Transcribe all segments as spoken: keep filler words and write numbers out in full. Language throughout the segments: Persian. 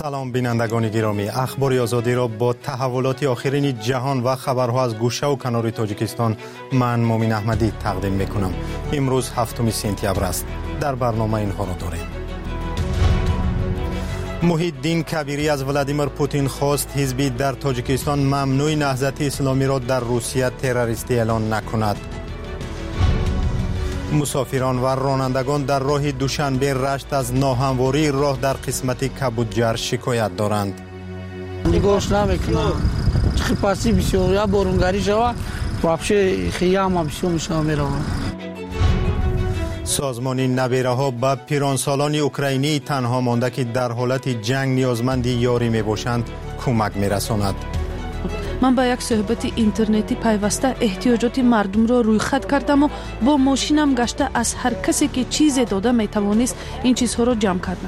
سلام بینندگان گرامی، اخبار آزادی را با تحولات آخرین جهان و خبرها از گوشه و کنار تاجیکستان من مومین احمدی تقدیم میکنم. امروز هفتم سپتامبر است. در برنامه اینها را داریم. محی الدین کبیری از ولادیمیر پوتین خواست حزبی در تاجیکستان ممنوع نهضت اسلامی را در روسیه تروریستی اعلان نکند. مسافران و رانندگان در راه دوشنبه رشت از ناهمواری راه در قسمت کبودجر شکایت دارند. نگاش نمیکنم. چه پاسی بسیار یا بارونگاری جوا вообще خیام بسیار میشه میروم. سازمان نبیره ها به پیرانسالان اوکراینی تنها مانده که در حالت جنگ نیازمند یاری می باشند کمک می رساند. من با یک صحبت اینترنتی پیوسته احتیاجات مردم را روی خط کردم و با ماشینم گشته از هر کسی که چیز داده می توانست این چیزها را جمع کردم.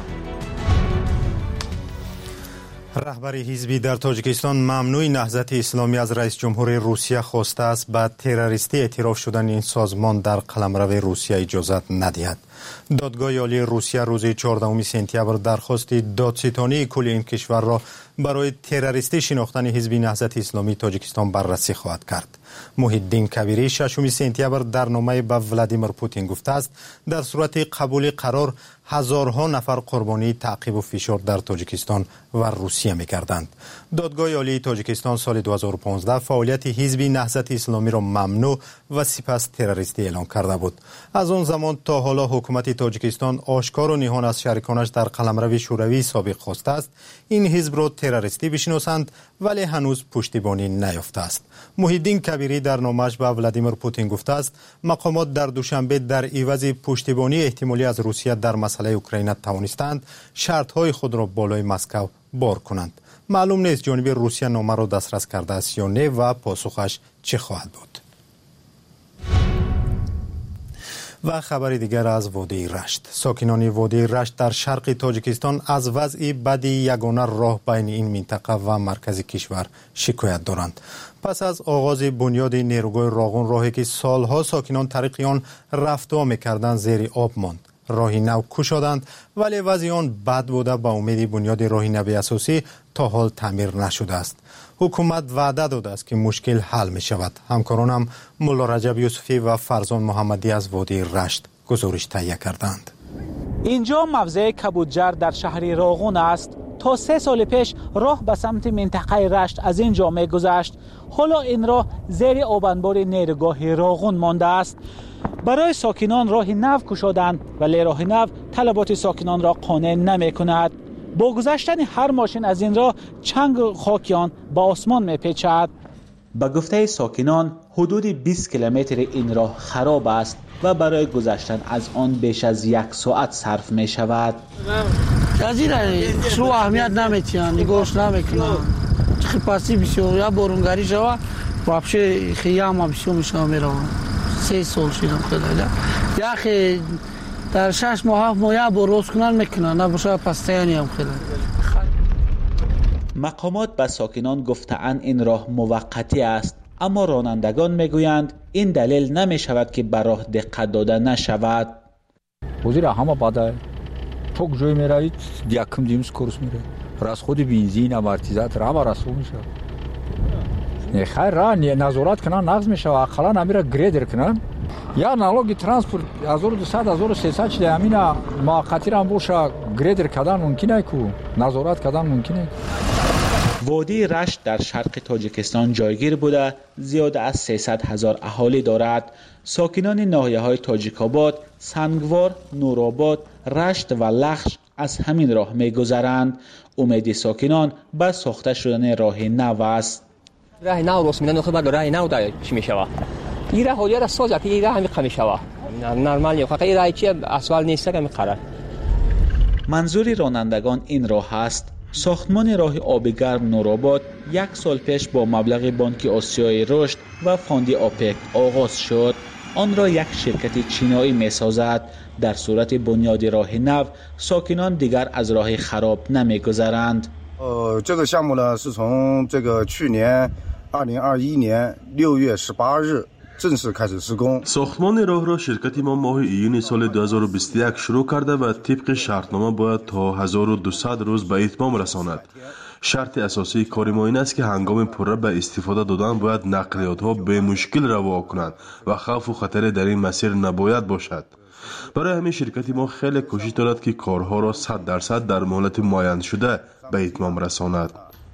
رهبر حزبی در تاجیکستان ممنوع نهضت اسلامی از رئیس جمهور روسیه خواسته است به تروریستی اعتراف شدن این سازمان در قلمرو روسیه اجازت ندهد. دادگاه عالی روسیه روز چهاردهم سپتامبر درخواست دادستانی کل این کشور را برای تروریستی شناختن حزب نهضت اسلامی تاجیکستان بررسی خواهد کرد. محی الدین کبیری ششم سپتامبر در نامه به ولادیمیر پوتین گفته است در صورت قبول قرار هزارها نفر قربانی تعقیب و فشار در تاجیکستان و روسیه می‌گردند. دادگاه عالی تاجیکستان سال دو هزار و پانزده فعالیت حزب نهضت اسلامی را ممنوع و سپس تروریستی اعلام کرده بود. از آن زمان تا حالا حکومت تاجیکستان آشکار و نهان از شریکانش در قلمرو شوروی سابق خواسته است این حزب را تروریستی بشناسند ولی هنوز پشتیبانی نیافته است. محی الدین کبیری در نامه‌اش به ولادیمیر پوتین گفته است مقامات در دوشنبه در عوض پشتیبانی احتمالی از روسیه در مسئله اوکراین توانستند شرط‌های خود را بالای مسکو بار کنند. معلوم نیست جانب روسیه نامه را دسترس کرده است یا نه و پاسخش چه خواهد بود. و خبر دیگر از وادی رشت. ساکنان وادی رشت در شرق تاجیکستان از وضع بد یگانه راه بین این منطقه و مرکز کشور شکایت دارند. پس از آغاز بنیاد نیروگاه راغون راهی که سالها ساکنان طریق آن رفت و می‌کردند زیر آب ماند. راهی نو کشادند ولی وضع آن بد بوده به امید بنیاد راهی نو اساسی تا حال تعمیر نشده است. حکومت وعده داده است که مشکل حل می شود. همکارانم مولا رجب یوسفی و فرزان محمدی از وادی رشت گزارش تهیه کردند. اینجا موضع کبودجر در شهر راغون است. تا سه سال پیش راه به سمت منطقه رشت از اینجا می گذشت. حالا این راه زیر آبانبار نیروگاه راغون مانده است. برای ساکنان راه نو کشادند ولی راه نو طلبات ساکنان را قانع نمی کند. با گذشتن هر ماشین از این راه چنگ خاکیان به آسمان می پیچد. به گفته ساکنان حدود بیست کیلومتر این راه خراب است و برای گذشتن از آن بیش از یک ساعت صرف می شود. از این شو اهمیت نمیتونن نگاش نمیکنن. چه پاسی بسیار یا بارونگاری جوا вообще خیام بسیار میشه میروم. سه سال شدم خدایا. یا اخی در شش ماه هفت ماه یا بروز کنن میکنن نباشه پستیانی هم خیلی. مقامات به ساکنان گفته‌اند این راه موقتی است اما رانندگان میگویند این دلیل نمی شود که بر راه دقت داده نشود. وزیر همه باده çok جای میرید یکم دیم سکورس میره расход بنزین آمورتیزاتور همه رسو میشه. خیر راه نظارت کنن نقض میشه و اقلا نمیره گریدر کنن یا نالوگ ترانسپورت هزار و دویست هزار و سیصد شده همین موقتی هم باشه گریدر کردن ممکنه کو نظارت کردن ممکنه. وادی رشت در شرق تاجیکستان جایگیر بوده زیاد از سیصد هزار اهالی دارد. ساکنان ناحیه‌های تاجیک‌آباد، سنگوار، نورآباد، رشت و لخش از همین راه می‌گذرند. امید ساکنان به ساخته شدن راه نو است. راه نو درست می‌کنن خود بعد راه نو دایر چی می‌شود؟ این راه حالیه را سازد این راه همین قمی شود. نرمال نیست. این راه چی اسفال نیست که می‌خرد. منظور رانندگان این راه است. ساختمان راه آبگرم نورآباد یک سال پیش با مبلغ بانک آسیای رشد و فاند آپک آغاز شد. آن را یک شرکت چینایی می سازد. در صورت بنیاد راه نو ساکنان دیگر از راه خراب نمی گذرند. 这个项目呢是从这个去年二零二一年六月十八日 ساختمان راه را شرکت ما ماه ایون سال دو هزار و بیست و یک شروع کرده و طبق شرطنامه باید تا هزار و دویست روز به اتمام رساند. شرط اساسی کار ما این است که هنگام پره به استفاده دادن باید نقلیات ها به مشکل روا کنند و خوف و خطر در این مسیر نباید باشد. برای همین شرکت ما خیلی کوشش دارد که کارها را صد درصد در مهلت معین شده به اتمام رساند.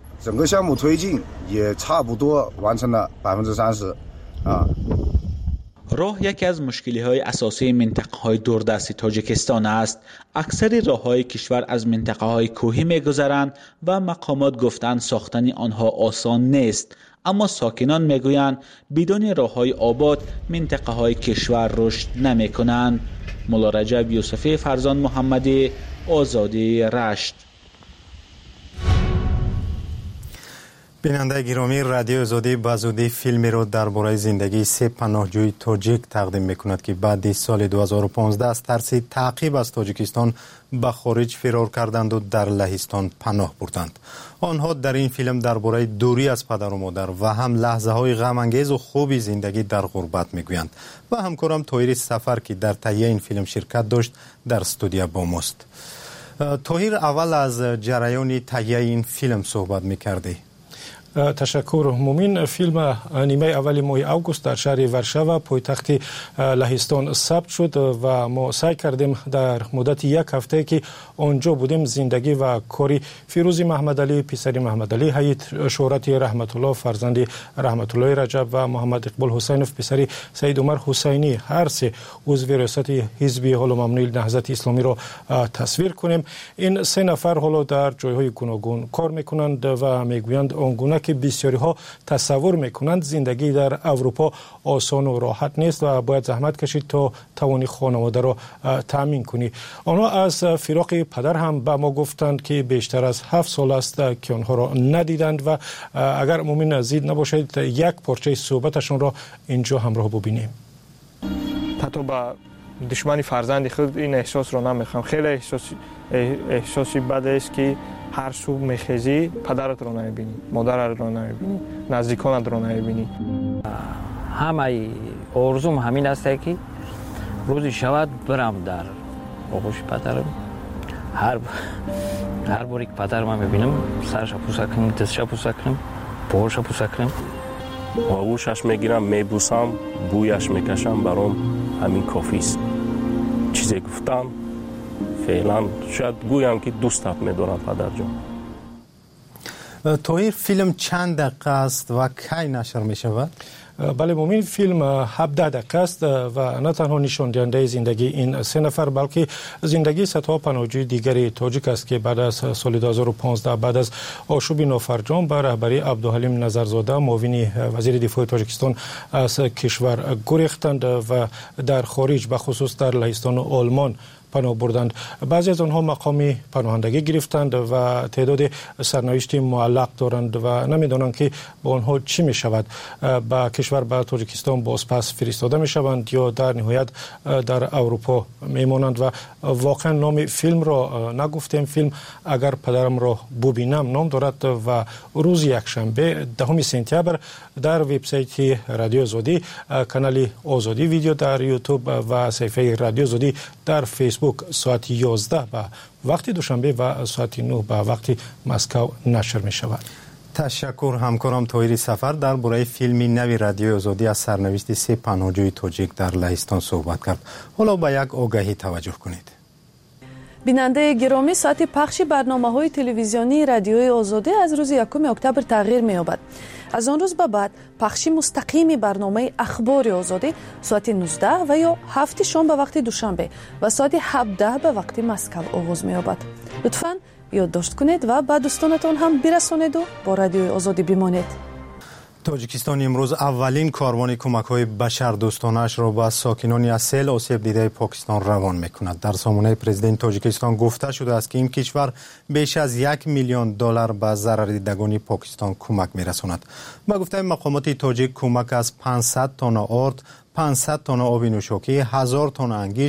راه یکی از مشکل‌های اساسی منطقه‌های دوردست تاجیکستان است. اکثر راه‌های کشور از منطقه‌های کوهی می‌گذرند و مقامات گفتند ساختن آنها آسان نیست. اما ساکنان می‌گویند بدون راه‌های آباد منطقه‌های کشور رشد نمی‌کنند. مولا رجب یوسفی فرزان محمدی، آزادی رشت. بیننده گرامی، رادیو آزادی به زودی فیلمی را درباره زندگی سه پناهجوی تاجیک تقدیم میکند که بعد سال دو هزار و پانزده از ترس تعقیب از تاجیکستان به خارج فرار کردند و در لهستان پناه بردند. آنها در این فیلم درباره دوری از پدر و مادر و هم لحظه های غم انگیز و خوبی زندگی در غربت میگویند. و همکارم طاهر سفر که در تهیه این فیلم شرکت داشت در استودیو با ماست. طاهر، اول از جریان تهیه این فیلم صحبت میکردی. تشکر. مومین فیلم نیمه اول ماه اوگوست در شهر ورشاوا پایتخت لهستان ثبت شد و ما سعی کردیم در مدت یک هفته که آنجا بودیم زندگی و کاری فیروزی محمد علی پسر محمد علی حیات، شهرت رحمت الله فرزند رحمت الله رجب و محمد اقبال حسینوف پسر سید عمر حسینی هر سه عضو ریاست حزب حالا ممنوع نهضت اسلامی را تصویر کنیم. این سه نفر حالا در جایهای گوناگون کار میکنند و میگویند آنگونه که بسیاری ها تصور میکنند زندگی در اروپا آسان و راحت نیست و باید زحمت کشید تا توانی خانواده را تامین کنی. آنها از فراق پدر هم به ما گفتند که بیشتر از هفت سال است که آنها را ندیدند و اگر مومن زید نباشید یک پارچه صحبتشون را اینجا همراه ببینیم. حتی با دشمن فرزند خود این احساس را نمیخوام. خیلی احساسی احساسی بد است که هر صبح میخیزی پدرت رو نمیبینی، مادرت رو نمیبینی، نزدیکانت رو نمیبینی. همه آرزوم همین است که روزی شود برم در آغوش پدرم. هر هر باری که پدرم میبینم سرش بوسه کنم، دستش بوسه کنم، پاهاش بوسه کنم، آغوشش میگیرم، میبوسم، بویش میکشم، برام همین کافی است. چیزی گفتم فعلا شاید گویم که دوستت می‌دارم پدر جان. طاهر، فیلم چند دقیقه است و کی نشر می‌شود؟ بله مومین، فیلم هفده دقیقه است و نه تنها نشان دهنده زندگی این سه نفر بلکه زندگی صدها پناهجوی دیگری تاجیک است که بعد از سال دو هزار و پانزده بعد از آشوب نوفرجام با رهبری عبدالحلیم نظرزاده معاون وزیر دفاع تاجیکستان از کشور گریختند و در خارج به خصوص در لهستان و آلمان پناه بردند. بعضی از آنها مقام پناهندگی گرفتند و تعداد سرنوشت معلق دارند و نمیدانند که با آنها چی می شود. با کشور به تاجیکستان بازپس فرستاده می شوند یا در نهایت در اروپا می مانند. و واقعا نام فیلم را نگفتیم. فیلم اگر پدرم را ببینم نام دارد و روز یکشنبه دهم سپتامبر در وبسایت رادیو آزادی، کانال آزادی ویدیو در یوتیوب و صفحه رادیو آزادی در فیسبوک ساعت یازده به وقت دوشنبه و ساعت نه به وقت مسکو نشر می شود. تشکر. همکارم طاهر سفر در برای فیلمی نوی رادیو آزادی از سرنوشت سه پناهجوی تاجیک در لهستان صحبت کرد. حالا به یک آگهی توجه کنید. بیننده گرامی، ساعت پخش برنامه‌های تلویزیونی رادیوی آزادی از روز یکم اکتبر تغییر می‌یابد. از آن روز به بعد پخش مستقیم برنامه اخبار آزادی ساعت نوزده و یا هفت شام به وقت دوشنبه و ساعت هفده به وقت مسکو آغاز می‌یابد. لطفاً یادداشت کنید و به دوستانتان هم برسانید و با رادیوی آزادی بمانید. تاجیکستان امروز اولین کاروان کمک‌های بشردوستانه‌اش را به ساکنان اصل آسیب دیده پاکستان روان می‌کند. در سامانه پرزیدنت تاجیکستان گفته شده است که این کشور بیش از یک میلیون دلار به ضرردیدگان پاکستان کمک می‌رساند. با گفته مقامات تاجیک کمک از پانصد تن آرد، پانصد تن آب نوشاکی، هزار تن انگشت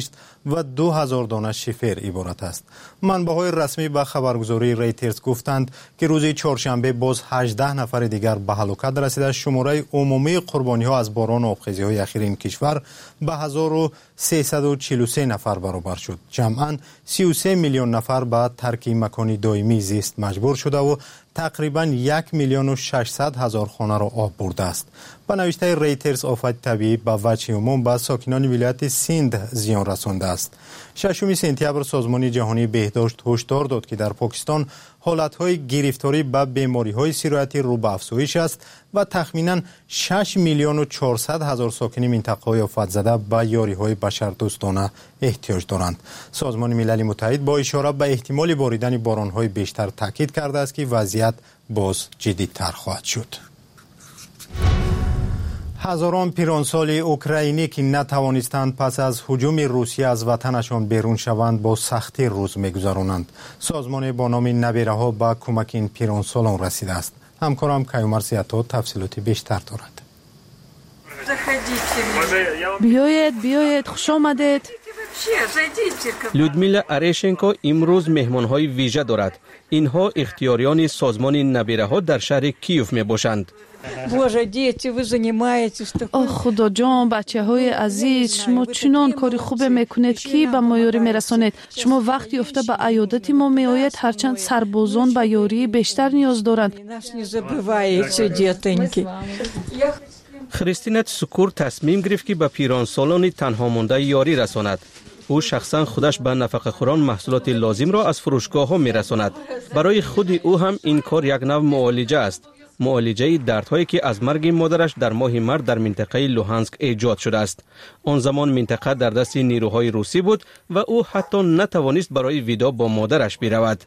و دو هزار دانه شیفر عبارت است. منبع‌های رسمی به خبرگزاری ریترز گفتند که روز چهارشنبه باز هجده نفر دیگر به هلاکت رسیده. شماره عمومی قربانی‌ها از باران و آبخیزی‌های اخیر این کشور به هزار و سیصد و چهل و سه نفر برابر شد. جمعاً سی و سه میلیون نفر به ترک مکانی دائمی زیست مجبور شده و تقریباً یک میلیون و ششصد هزار خانه را آب برده است. به نوشته ریترز آفت طبیعی به وجه عموم به ساکنان ولایت سند زیان رسانده است. ششم سپتامبر سازمان جهانی بهداشت هشدار داد که در پاکستان حالت‌های گرفتاری به بیماری‌های سیرایتی رو به افزایش است و تخمیناً شش میلیون و چهارصد هزار ساکن منطقه‌های آفت زده به یاری‌های بشردوستانه احتیاج دارند. سازمان ملل متحد با اشاره به احتمال باریدن باران‌های بیشتر تاکید کرده است که وضعیت باز جدی‌تر خواهد شد. هزاران پیرانسال اوکراینی که نتوانستند پس از هجوم روسیه از وطنشان بیرون شوند با سختی روز می‌گذرانند. سازمان با نام نبیره‌ها به کمک این پیرانسالان رسیده است. همکارم کیومرث زیاتا تفصیلات بیشتر دارد. بیایید بیایید خوش آمدید. لودمیلا ارشنکو امروز مهمان‌های ویژه دارد. اینها اختیاریان سازمان نبیره‌ها در شهر کیف میباشند. آه خدا جان، بچه های عزیز، شما چنان کاری خوب میکنید که به ما یاری میرسانید. شما وقتی افته به عیادت ما میآیید، هرچند سربازان به یاری بیشتر نیاز دارند. خریستینت سکور تصمیم گرفت که به پیرانسالان تنها مانده یاری رساند. او شخصا خودش به نفقه خوران محصولات لازم را از فروشگاه ها می رساند. برای خود او هم این کار یک نوع معالجه است. معالجه دردهایی که از مرگ مادرش در ماه مارس در منطقه لوهانسک ایجاد شده است. آن زمان منطقه در دست نیروهای روسی بود و او حتی نتوانست برای ویدا با مادرش برود.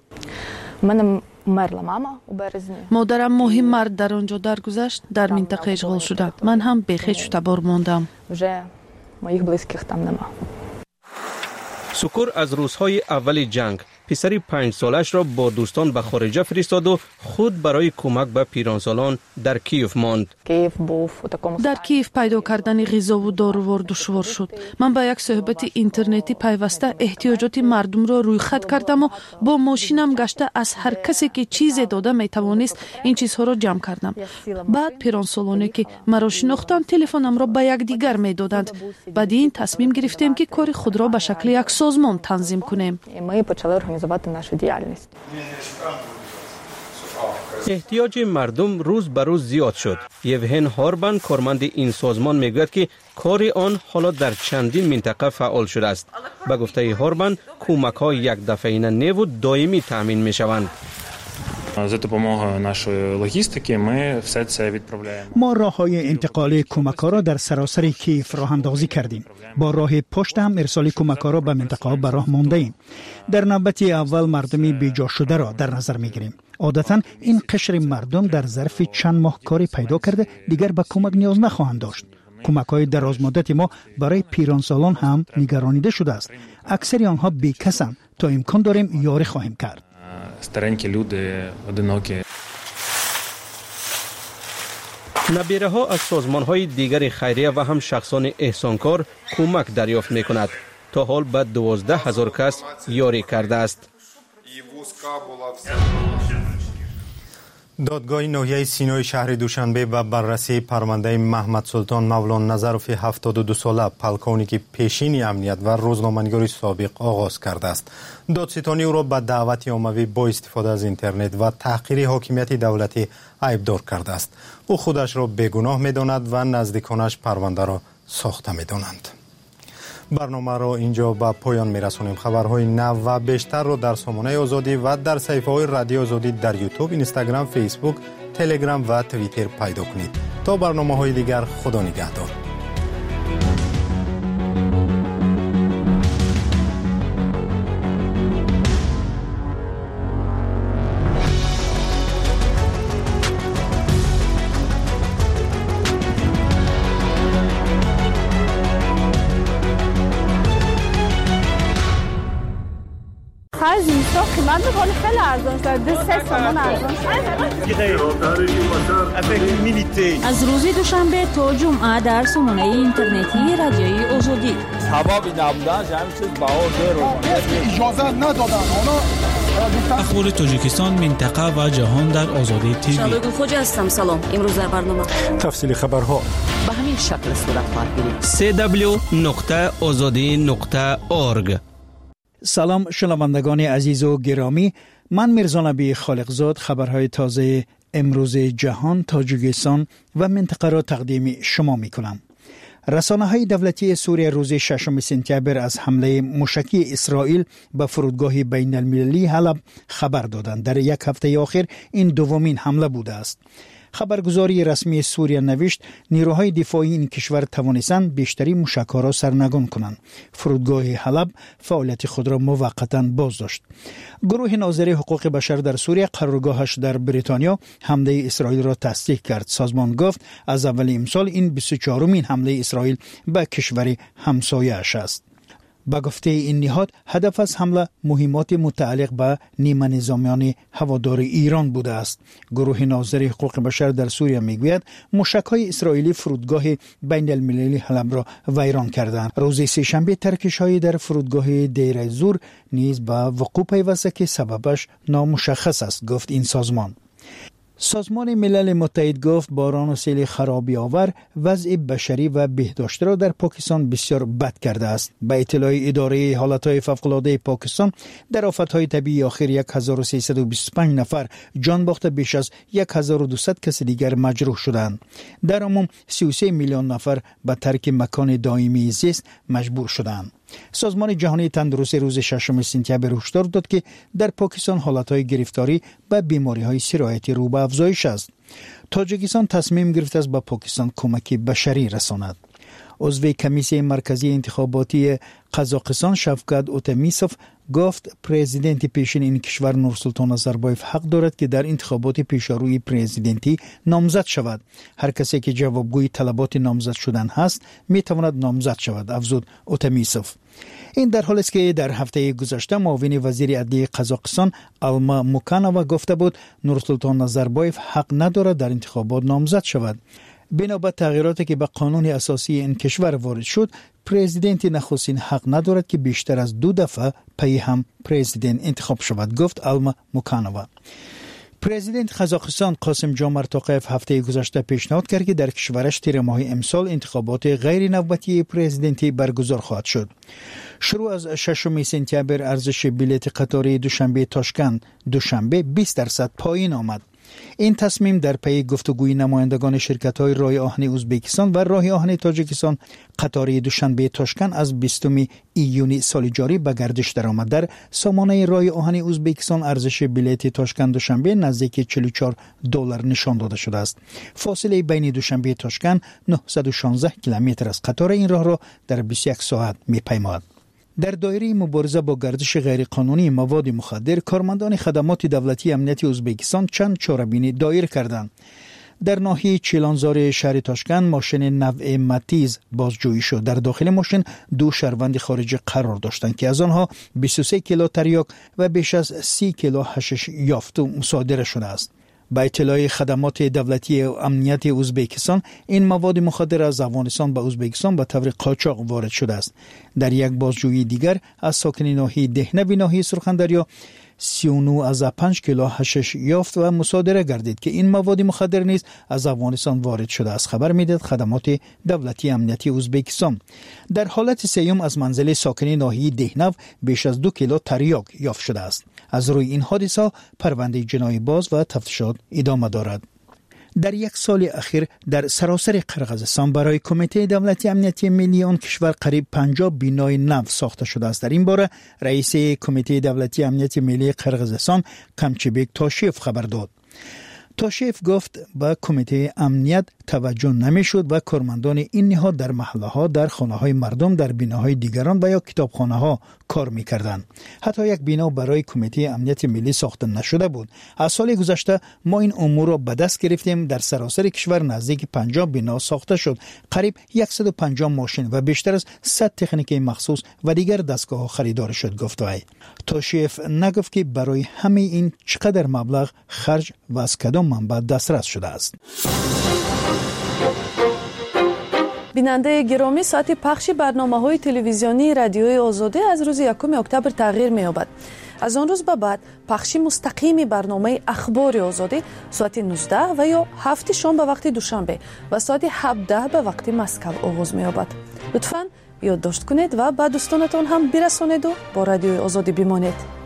مادرم ماه مارس در آنجا درگذشت، در منطقه اشغال شده. من هم بیخیش تبار ماندم. سکور از روزهای اول جنگ پسری پنج سالش را با دوستان به خارجه فرستاد و خود برای کمک به پیرانسالان در کیف ماند. در کیف پیدا کردن غذا و داروار دشوار شد. من با یک صحبت اینترنتی پیوسته احتیاجات مردم را روی خط کردم و با ماشینم گشته از هر کسی که چیزی داده می توانست این چیزها را جمع کردم. بعد پیرانسالانی که مرا شناختند تلفنم را به یک دیگر می دادند. بعد این تصمیم گرفتیم که کار خود را به شکل یک سازمان تنظیم کنیم. احتیاج مردم روز به روز زیاد شد. یوهن هاربن کارمند این سازمان میگوید که کار آن حالا در چندین منطقه فعال شده است. به گفته هاربن کمک ها یک دفعه نه و دائمی تامین می شوند. ما راه‌های انتقال کمک‌ها را در سراسر کیف راه اندازی کردیم. با راه پشت هم ارسال کمک‌ها را به منطقه‌ها به راه مانده ایم. در نوبت اول مردمی بیجا شده را در نظر می‌گیریم. عادتاً این قشر مردم در ظرف چند ماه کاری پیدا کرده دیگر به کمک نیاز نخواهند داشت. کمک‌های درازمدت ما برای پیرانسالان هم نگرانیده شده است. اکثر آنها بیکسند. تا امکان داریم یاری خواهیم کرد. Старенькі люди, одинокі. نبیره ها از سازمان های دیگر خیریه و هم شخصان احسانکار کمک دریافت می کند. تا حال به دوازده هزار کس یاری کرده است. دادگاه ناحیه سینای شهر دوشنبه به بررسی پرونده محمد سلطان مولان نظروی هفتاد و دو ساله پلکانی که پیشین امنیت و روزنامه‌نگار سابق آغاز کرده است. دادستانی او را به دعوت عمومی با استفاده از اینترنت و تحقیر حاکمیت دولتی عیبدار کرده است. او خودش را بیگناه می‌داند و نزدیکانش پرونده را ساخته می‌دانند. برنامه را اینجا به پایان میرسونیم. خبرهای نو و بیشتر را در سامانه آزادی و در صفحه های رادیو آزادی در یوتیوب، اینستاگرام، فیسبوک، تلگرام و توییتر پیدا کنید. تا برنامه های دیگر، خدا نگهدار. از اینستا قیمت بکنه خیلی ارزان شد. دو سه تومان ارزان شد. از روز دوشنبه تا جمعه در سامانه اینترنتی رادیوی آزادی سبب نبودنش همین چیز بهار دیر اجازه ندادن اونا. اخبار تاجیکستان، منطقه و جهان در آزادی تیوی. شادو خوجا هستم. سلام. امروز در برنامه تفصیل خبرها به همین شکل صورت خواهد گرفت. سی دبلیو نقطه آزادی نقطه اورگ. سلام شنوندگان عزیز و گرامی، من میرزا نبی خالقزاد خبرهای تازه امروز جهان، تاجیکستان و منطقه را تقدیم شما می کنم. رسانه‌های دولتی سوریه روز ششم سپتامبر از حمله موشکی اسرائیل به فرودگاه بین المللی حلب خبر دادند. در یک هفته اخیر این دومین حمله بوده است. خبرگزاری رسمی سوریه نوشت نیروهای دفاعی این کشور توانستند بیشتری موشک‌ها را سرنگون کنند. فرودگاه حلب فعالیت خود را موقتا باز داشت. گروه ناظر حقوق بشر در سوریه قرارگاهش در بریتانیا حمله اسرائیل را تصدیق کرد. سازمان گفت از اول امسال این بیست و چهارمین حمله اسرائیل به کشور همسایه‌اش است. با گفته این نهاد هدف از حمله مهمات متعلق به نیمه نظامیان هوادار ایران بوده است. گروه ناظر حقوق بشر در سوریه میگوید موشک‌های اسرائیلی فرودگاه بین المللی حلب را ویران کردند. روز سه‌شنبه ترکش‌های در فرودگاه دیر زور نیز به وقوع پیوسته که سببش نامشخص است، گفت این سازمان. سازمان ملل متحد گفت باران و سیل خرابی آور وضع بشری و بهداشت را در پاکستان بسیار بد کرده است. به اطلاع اداره حالتهای فوق‌العاده پاکستان در آفتهای طبیعی آخر هزار و سیصد و بیست و پنج نفر جان باخته، بیش از هزار و دویست کس دیگر مجروح شدند. در عموم سی و سه میلیون نفر به ترک مکان دائمی زیست مجبور شدند. سازمان جهانی تندرستی روز ششم سپتامبر هشدار داد که در پاکستان حالتهای گرفتاری به بیماری‌های سرایتی رو به افزایش است. تاجیکستان تصمیم گرفته است به پاکستان کمک بشری رساند. عضو کمیسیون مرکزی انتخاباتی قزاقستان شفقت اوتمیسوف گفت پرزیدنت پیشین این کشور نورسلطان نظربایف حق دارد که در انتخابات پیشروی پرزیدنتی نامزد شود. هر کسی که جوابگوی طلبات نامزد شدن هست می تواند نامزد شود، افزود اوتمیسوف. این در حالی است که در هفته گذشته معاون وزیر عدلیه قزاقستان آلما موکانووا گفته بود نورسلطان نظربایف حق ندارد در انتخابات نامزد شود. بنا به تغییراتی که به قانون اساسی این کشور وارد شد، پرزیدنت نخستین حق ندارد که بیشتر از دو دفعه پی هم پرزیدنت انتخاب شود، گفت آلما موکانووا. پرزیدنت قزاقستان قاسم جمعت توقیف هفته گذشته پیشنهاد کرد که در کشورش تیر ماه امسال انتخابات غیر نوبتی پرزیدنتی برگزار خواهد شد. شروع از ششم سپتامبر ارزش بلیط قطاری دوشنبه تاشکند دوشنبه بیست درصد پایین آمد. این تصمیم در پی گفتگوی نمایندگان شرکت‌های راه آهن ازبکستان و راه آهن تاجیکستان قطار دوشنبه تاشکند از بیستم ایونی سال جاری به گردش درآمد. در سامانه راه آهن ازبکستان ارزش بلیط تاشکند دوشنبه نزدیک چهل و چهار دلار نشان داده شده است. فاصله بین دوشنبه تاشکند نهصد و شانزده کیلومتر است. قطار این راه را در بیست و یک ساعت می‌پیماید. در دایره مبارزه با گردش غیرقانونی مواد مخدر، کارمندان خدمات دولتی امنیت ازبکستان چند چاره‌بینی دایر کردند. در ناحیه چیلانزار شهر تاشکند ماشین نوع متیز بازجویی شد. در داخل ماشین دو شهروند خارجی قرار داشتند که از آنها بیست و سه کیلو تریاک و بیش از سی کیلو حشیش یافت و مصادره شده است. با اطلاع خدمات دولتی و امنیت ازبکستان این مواد مخدر از افغانستان به ازبکستان به طور قاچاق وارد شده است. در یک بازجویی دیگر از ساکن ناحیه دهنه ناحیه سرخندریا سی و نه از پنج کیلو حشیش یافت و مصادره گردید که این مواد مخدر نیز از افغانستان وارد شده است، خبر میداد خدمات دولتی امنیتی ازبکستان. در حالت سیوم از منزل ساکن ناحیه دهنه بیش از دو کیلو تریاک یافت شده است. از روی این حادثه پرونده جنایی باز و تفتیشات ادامه دارد. در یک سال اخیر در سراسر قرقیزستان برای کمیته دولتی امنیتی ملی آن کشور قریب پنجاه بینای نو ساخته شده است. در این باره رئیس کمیته دولتی امنیتی ملی قرقیزستان کمچیبک تاشیف خبر داد. تاشیف گفت با کمیته امنیت توجه نمیشد و کارمندان این نهاد در محله ها، در خانه های مردم، در بیناهای دیگران و یا کتابخانه ها کار میکردند. حتی یک بینا برای کمیته امنیت ملی ساخته نشده بود. از سال گذشته ما این امور را به دست گرفتیم. در سراسر کشور نزدیک پنجاه بینا ساخته شد. قریب صد و پنجاه ماشین و بیشتر از صد تکنیک مخصوص و دیگر دستگاه ها خریدار شد، گفت وی. تاشیف نگفت که برای همه این چقدر مبلغ خرج و از کدام منبع دسترس شده است. بیننده گرامی، ساعت پخش برنامه‌های تلویزیونی رادیوی آزادی از روز یکم اکتبر تغییر می‌یابد. از آن روز به بعد پخش مستقیم برنامه اخبار آزادی ساعت نوزده و یا هفت شام به وقت دوشنبه و ساعت هفده به وقت مسکو آغاز می‌یابد. لطفاً یادداشت کنید و به دوستانتان هم برسانید و با رادیوی آزادی بمانید.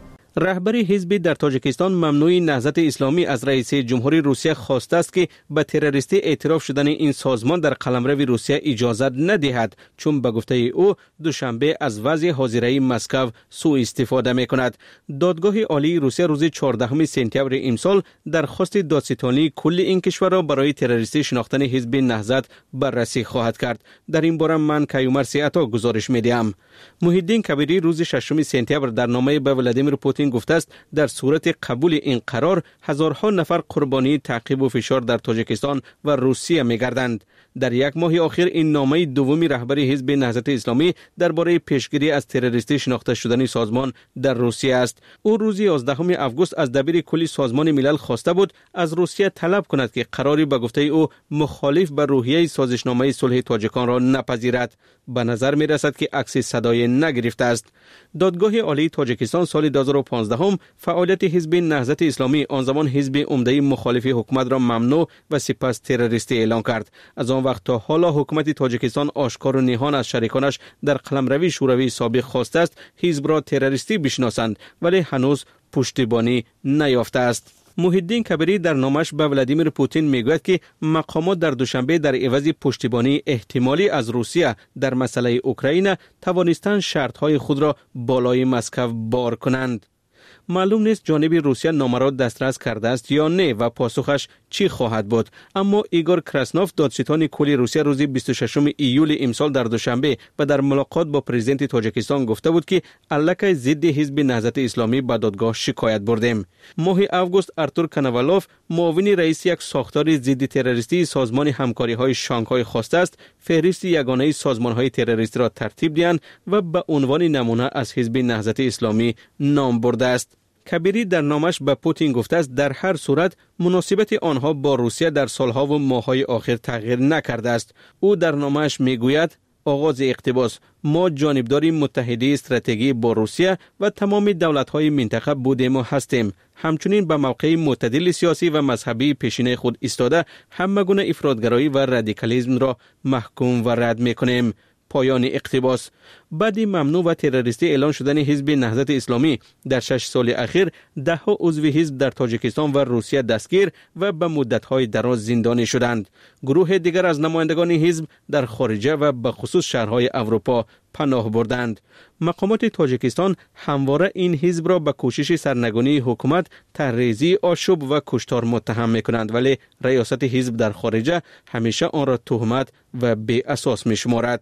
رهبر حزب در تاجیکستان ممنوع نهضت اسلامی از رئیس جمهوری روسیه خواسته است که به تروریستی اعتراف شدن این سازمان در قلمرو روسیه اجازه ندهد، چون به گفته او دوشنبه از وضع حاضره مسکو سوء استفاده می کند. دادگاه عالی روسیه روز چهاردهم سپتامبر امسال درخواست دادستانی کل این کشور را برای تروریستی شناختن حزب نهضت بررسی خواهد کرد. در این باره من کیومرث عطا گزارش می‌دهم. محی الدین کبیری روز ششم سپتامبر در نامه به ولادیمیر پوتین گفته است در صورت قبول این قرار هزارها نفر قربانی تعقیب و فشار در تاجیکستان و روسیه می‌گردند. در یک ماه اخیر این نامه دومی رهبر حزب نهضت اسلامی درباره پیشگیری از تروریستی شناخته شدن سازمان در روسیه است. او روز یازدهم آگوست از دبیر کلی سازمان ملل خواسته بود از روسیه طلب کند که قراری به گفته او مخالف به روحیه سازشنامه صلح تاجیکان را نپذیرد. به نظر می رسد که عکس صدای نگرفته است. دادگاه عالی تاجیکستان سال دو هزار و پانزده هم فعالیت حزب نهضت اسلامی، آن زمان حزب عمده مخالف حکومت، را ممنوع و سپس تروریستی اعلام کرد. از آن وقت تا حالا حکومت تاجیکستان آشکار و نهان از شریکانش در قلمرو شوروی سابق خواسته است حزب را تروریستی بشناسند، ولی هنوز پشتیبانی نیافته است. محی الدین کبیری در نامش به ولادیمیر پوتین میگوید که مقامات در دوشنبه در عوض پشتیبانی احتمالی از روسیه در مسئله اوکراین توانستند شرطهای خود را بالای مسکو بار کنند. معلوم نیست جانب روسیه نامه را دسترس کرده است یا نه و پاسخش چی خواهد بود، اما ایگور کراسنوف دادستان کلی روسیه روز بیست و ششم ایول امسال در دوشنبه و در ملاقات با پرزیدنت تاجیکستان گفته بود که الکی ضد حزب نهضت اسلامی به دادگاه شکایت بردیم. ماه آگوست ارتور کنوالوف معاون رئیس یک ساختار ضد تروریستی سازمان همکاری های شانگهای خواسته است فهرست یگانه سازمان های تروریستی را ترتیب دهند و به عنوان نمونه از حزب نهضت اسلامی نام برده است. کبیری در نامش به پوتین گفته است در هر صورت مناسبت آنها با روسیه در سالها و ماه‌های آخر تغییر نکرده است. او در نامش میگوید آغاز اقتباس: ما جانبدار متحده استراتژی با روسیه و تمام دولت‌های منطقه بودیم و هستیم. همچنین به موقع معتدل سیاسی و مذهبی پیشینه خود ایستاده همه گونه افراطگرایی و رادیکالیسم را محکوم و رد می‌کنیم. پایان اقتباس. بعد ممنوع و تروریستی اعلان شدن حزب نهضت اسلامی در شش سال اخیر ده ها عضو حزب در تاجیکستان و روسیه دستگیر و به مدت‌های دراز زندانی شدند. گروه دیگر از نمایندگان حزب در خارجه و به خصوص شهرهای اروپا پناه بردند. مقامات تاجیکستان همواره این حزب را به کوشش سرنگونی حکومت، طرحریزی آشوب و کشتار متهم می‌کنند، ولی ریاست حزب در خارجه همیشه آن را تهمت و بی اساس می‌شمارد.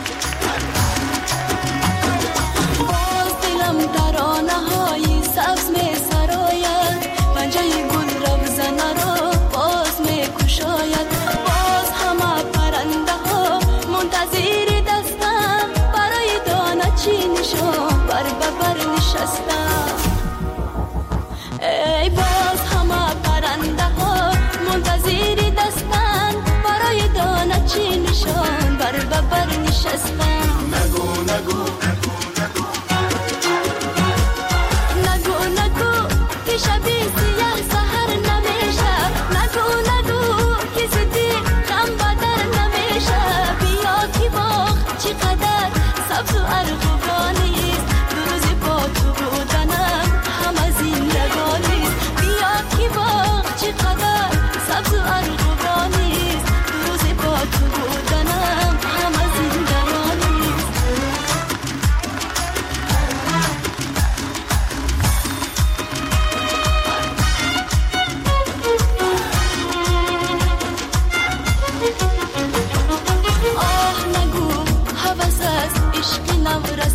ای باز همه پرنده ها منتظری دستن برای دانه چی نشان بر ببر نشستن. نگو نگو نگو نگو که شبی سیاه سهر نمیشه. نگو نگو که زدی غم بدر نمیشه. بیا که باغ چقدر سبز و ارغوانیست، دو روزی با تو بودنم همه زندگانیست. بیا که باغ چقدر سبز و ارغوانیست، دو روزی با تو بودنم همه زندگانیست. آه نگو هوس از عشق نورد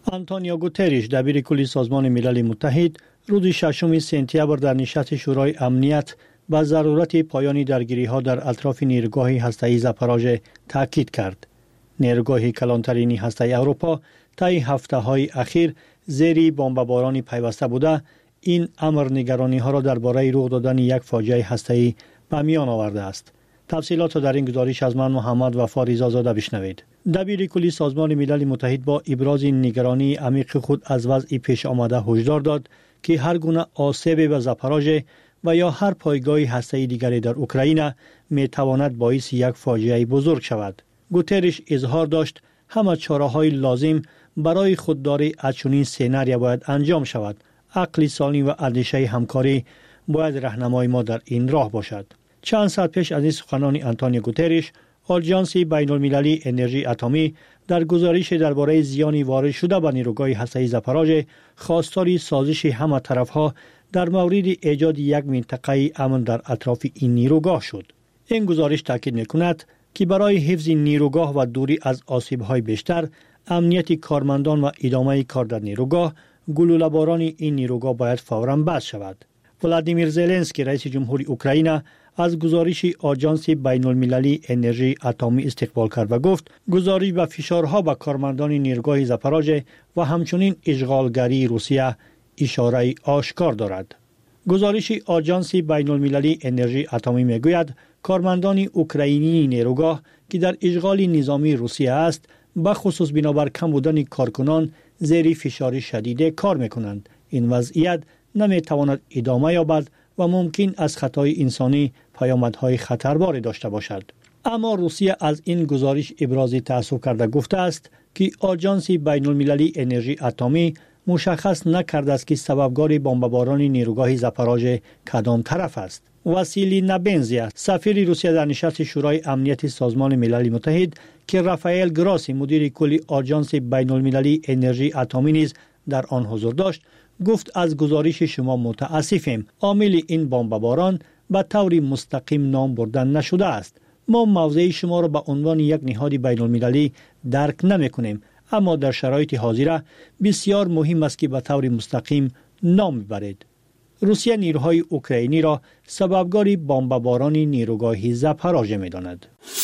آنتونیو گوتریش دبیر کلی سازمان ملل متحد روز ششم سپتامبر در نشست شورای امنیت با ضرورت پایان درگیری‌ها در اطراف نیروگاه هسته‌ای زاپاروژه تاکید کرد. نیروگاه کلانترین هسته‌ای اروپا طی هفته‌های اخیر زیر بمباران پیوسته بوده. این امر نگرانی‌ها را درباره رخ دادن یک فاجعه هسته‌ای به میان آورده است. تفصیلات را در این گزارش از من محمد وفا رضازاده بشنوید. دبیر کلی سازمان ملل متحد با ابراز نگرانی عمیق خود از وضع پیش آمده هشدار داد که هر گونه آسیب به زاپاروژه و یا هر پایگاه هسته‌ای دیگری در اوکراین می تواند باعث یک فاجعه بزرگ شود. گوتریش اظهار داشت همه چاره‌های لازم برای خودداری از چنین سناریو باید انجام شود. عقل سالم و اندیشه همکاری باید راهنمای ما در این راه باشد. چند ساعت پیش از این سخنان آنتونیو گوتریش، آژانس بین‌المللی انرژی اتمی در گزارش درباره زیان وارد شده به نیروگاه هسته‌ای زاپاروژه خواستار سازش همه طرف‌ها در مورد ایجاد یک منطقه امن در اطراف این نیروگاه شد. این گزارش تاکید می‌کند که برای حفظ نیروگاه و دوری از آسیب‌های بیشتر، امنیت کارمندان و ادامه کار در نیروگاه، گلوله‌باران این نیروگاه باید فوراً بس شود. ولادیمیر زلنسکی رئیس جمهوری اوکراین از گزارش آژانس بین‌المللی انرژی اتمی استقبال کرد و گفت گزارش به فشارها به کارمندان نیروگاه زاپاروژه و همچنین اشغالگری روسیه اشاره آشکار دارد. گزارش آژانس بین‌المللی انرژی اتمی میگوید کارمندان اوکراینی نیروگاه که در اشغال نظامی روسیه است به خصوص بنابر کم بودن کارکنان زیر فشار شدید کار میکنند. این وضعیت نمیتواند ادامه یابد و ممکن از خطای انسانی پیامدهای خطرباری داشته باشد. اما روسیه از این گزارش ابراز تأسف کرده گفته است که آژانس بین‌المللی انرژی اتمی مشخص نکرده است که سببگار بمباران نیروگاه زاپاروژه کدام طرف است. واسیلی نبنزیا سفیر روسیه در نشست شورای امنیت سازمان ملل متحد که رافائل گراسی مدیر کلی آژانس بین‌المللی انرژی اتمی نیز در آن حضور داشت، گفت از گزارش شما متاسفیم. عامل این بمباران به طور مستقیم نام برده نشده است. ما موضع شما را به عنوان یک نهاد بین‌المللی درک نمی‌کنیم، اما در شرایط حاضره بسیار مهم است که به طور مستقیم نام ببرید. روسیه نیروهای اوکراینی را سببگار بمباران نیروگاه زاپاروژه می‌داند.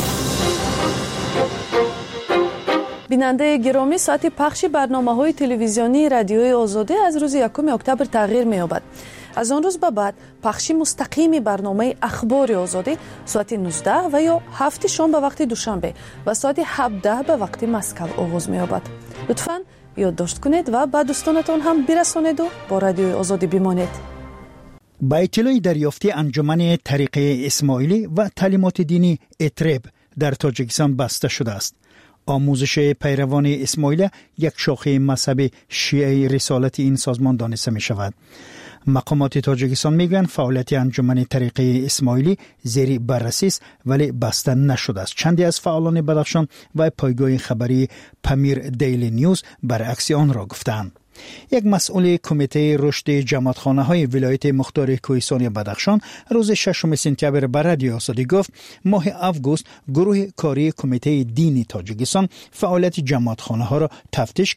بیننده گرامی، ساعت پخش برنامه‌های تلویزیونی رادیوی آزادی از روز یکم اکتبر تغییر می‌یابد. از آن روز به بعد پخش مستقیم برنامه اخبار آزادی ساعت نوزده و یا هفت شام به وقت دوشنبه و ساعت هفده به وقت مسکو آغاز می‌یابد. لطفاً یادداشت کنید و به دوستانتان هم برسانید و با رادیوی آزادی بمانید. با اطلاع دریافتی انجمن طریقه اسماعیلی و تعلیمات دینی اترب در تاجیکستان بسته شده است. آموزش پیروان اسماعیل یک شاخه مذهب شیعه رسالت این سازمان دانسته می شود. مقامات تاجیکستان میگن فعالیت انجمن طریقه اسماعیلی زیر بررسی است ولی بسته نشده است. چندی از فعالان بدخشان و پایگاه خبری پمیر دیلی نیوز برعکس آن را گفتند. یک مسئول کمیته رشد جماعتخانه‌های ولایت مختار کوهستان بدخشان روز ششم سپتامبر به رادیو آزادی گفت ماه آگوست گروه کاری کمیته دینی تاجیکستان فعالیت جماعتخانه‌ها را تفتیش